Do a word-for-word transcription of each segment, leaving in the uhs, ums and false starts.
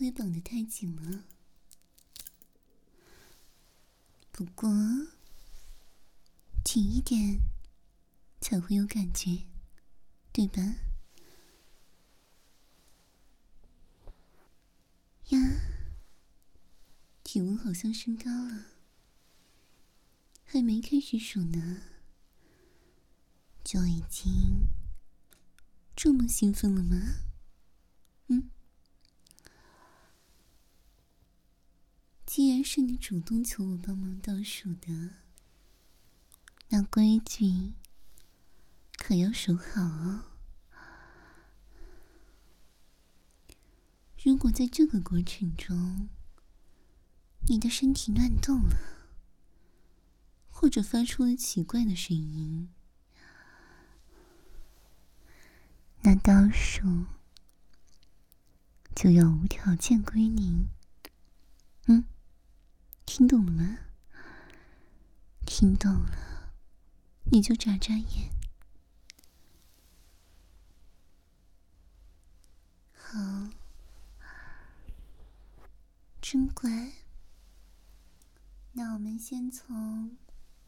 会绑得太紧了。不过紧一点才会有感觉，对吧？呀，体温好像升高了，还没开始数呢，就已经这么兴奋了吗？嗯，既然是你主动求我帮忙倒数的，那规矩可要守好哦。如果在这个过程中，你的身体乱动了，或者发出了奇怪的声音，那倒数就要无条件归零。嗯，听懂了吗？听懂了，你就眨眨眼。好，真乖。那我们先从，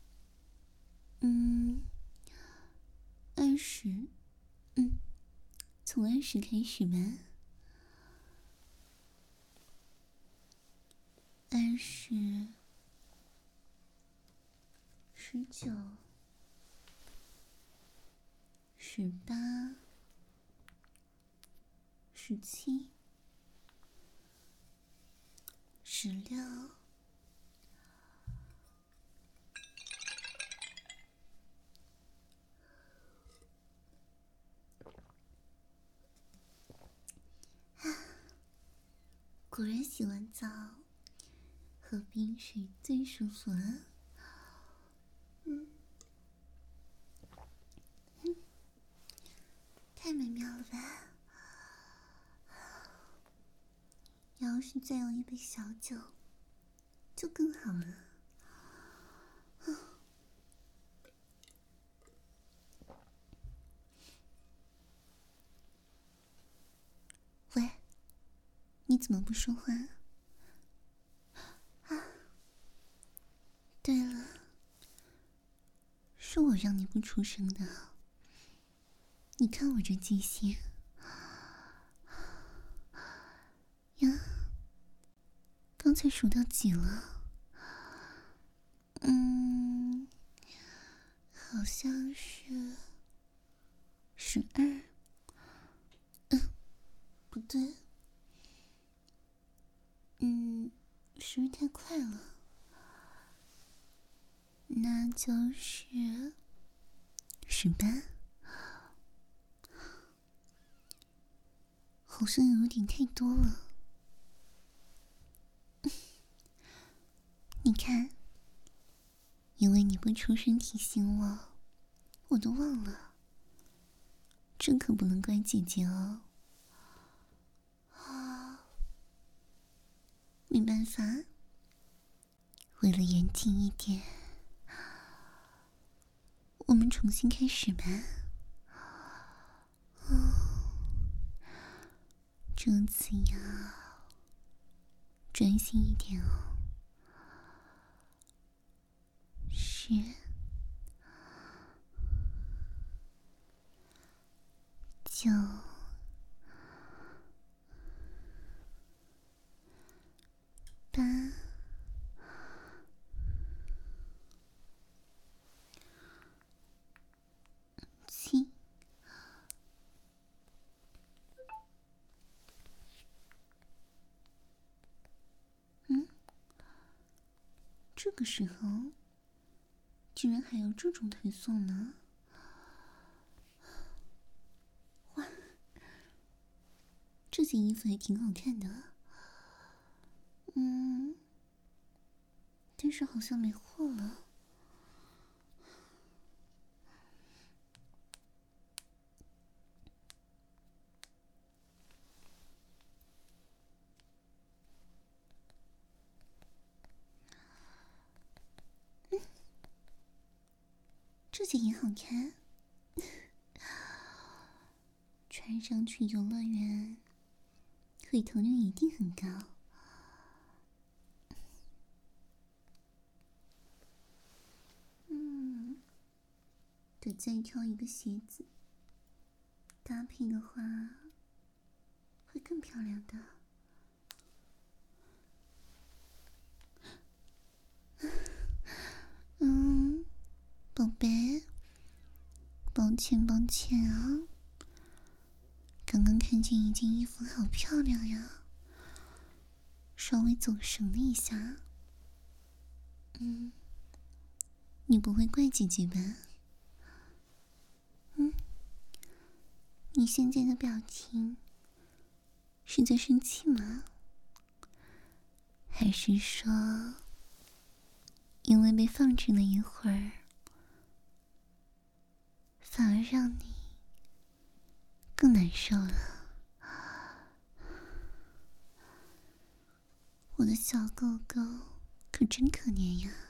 嗯，二十，嗯，从二十开始吧。二十，十九，十八，十七，十六。果然洗完澡喝冰水最舒服了。嗯，嗯，太美妙了吧！要是再有一杯小酒，就更好了。喂，你怎么不说话？啊，对了，是我让你不出声的。你看我这记性呀，刚才数到几了？嗯，好像是十二。嗯，不对。嗯，是不是太快了？那就是十八。好像有点太多了。你看，因为你不出声提醒我，我都忘了。这可不能怪姐姐哦。啊，没办法，为了严谨一点，我们重新开始吧。哦，这次要专心一点哦。十、九、八、七。嗯，这个时候居然还有这种推送呢！哇，这件衣服还挺好看的。嗯，但是好像没货了。嗯，这件也好看，穿上去游乐园回头率一定很高。嗯，得再挑一个鞋子，搭配的话会更漂亮的。嗯，宝贝，抱歉抱歉啊，刚刚看见一件衣服好漂亮呀，稍微走神了一下。嗯，你不会怪姐姐吧？嗯，你现在的表情是在生气吗？还是说因为被放置了一会儿，反而让你更难受了？我的小狗狗可真可怜呀，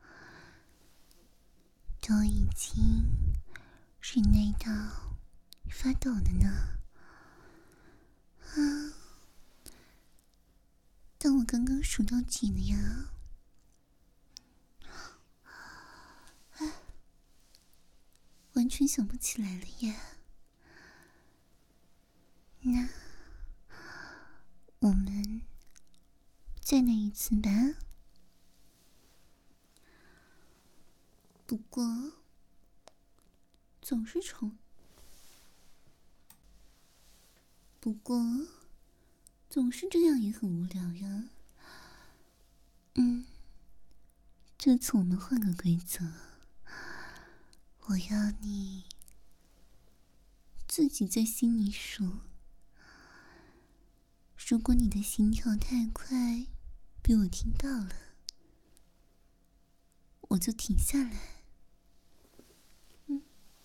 都已经忍耐到发抖了呢。啊，但我刚刚数到几了呀？完全想不起来了耶。那我们再来一次吧。不过总是重，不过总是这样也很无聊呀。嗯，这次我们换个规则，我要你自己在心里数。如果你的心跳太快，被我听到了，我就停下来。嗯，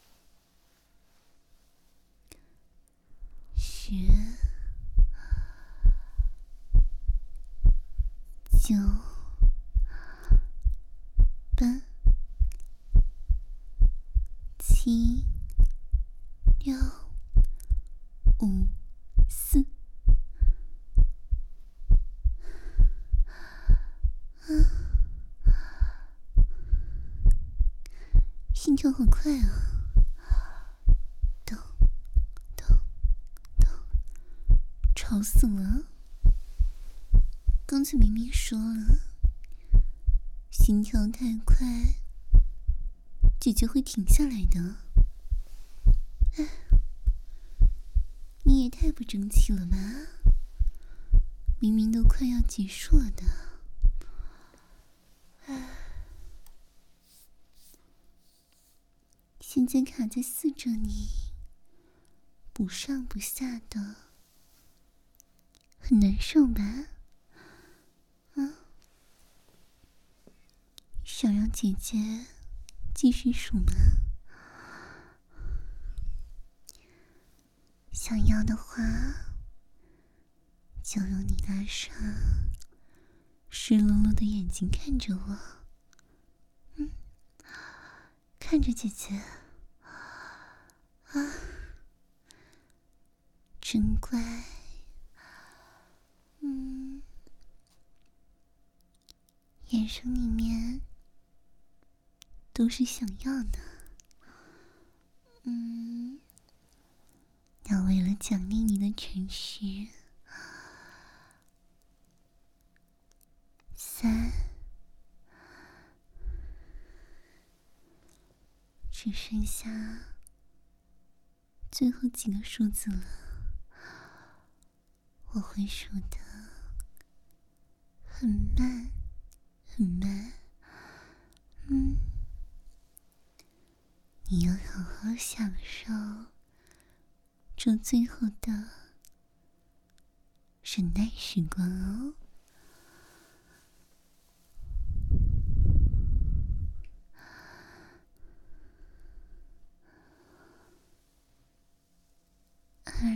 十、九、八、七、六、五、四。心跳好快啊！咚咚咚，吵死了！刚才明明说了，心跳太快，姐姐会停下来的。哎，你也太不争气了吧！明明都快要结束了的。哎，现在卡在四这里，不上不下的，很难受吧？啊，想让姐姐继续数吗？想要的话，就用你那双湿漉漉的眼睛看着我，嗯，看着姐姐。啊，真乖。嗯，眼神里面都是想要的。嗯，要为了奖励你的诚实，三，只剩下最后几个数字了。我会数的很慢很慢。嗯，你要好好享受这最后的忍耐时光哦。二，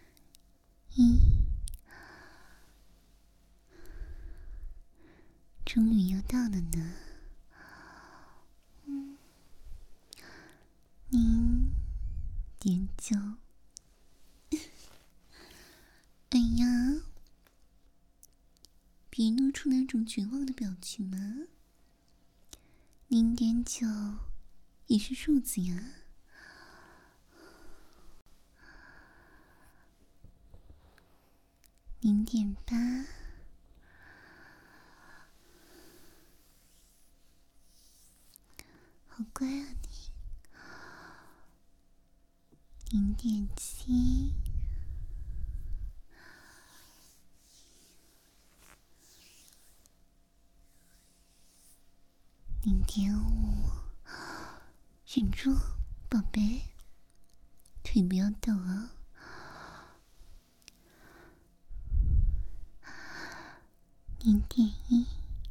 一， 终于要到了呢。嗯，您点酒。哎呀，别露出那种绝望的表情嘛。零点九也是数字呀。零点八，好乖啊你。零点七，零点五，忍住，宝贝，腿不要抖啊。零点一，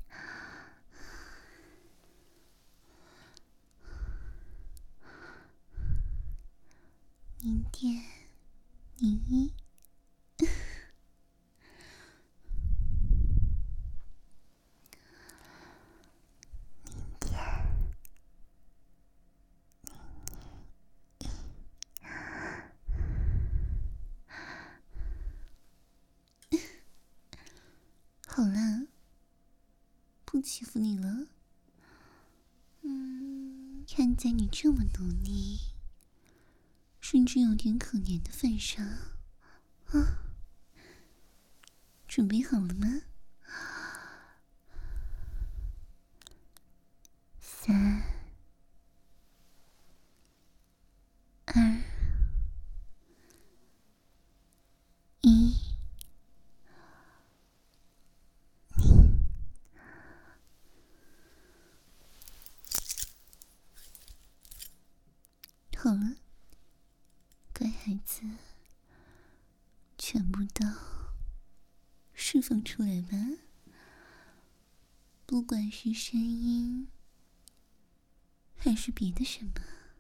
零点零一，零点。好了，不欺负你了。嗯，看在你这么努力，甚至有点可怜的份上，啊，准备好了吗？三、二、一。好了，乖孩子，全部都释放出来吧。不管是声音，还是别的什么，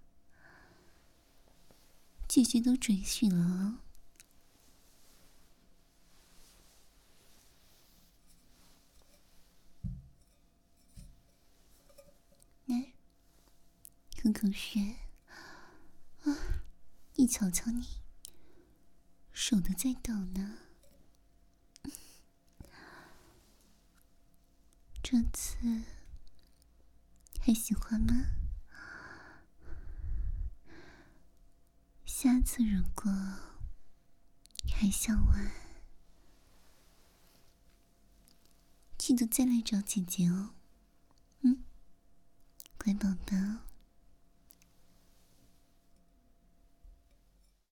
姐姐都准许了哦。来，喝口水。啊，你瞧瞧你，手都在抖呢。这次还喜欢吗？下次如果还想玩，记得再来找姐姐哦。嗯，乖宝宝。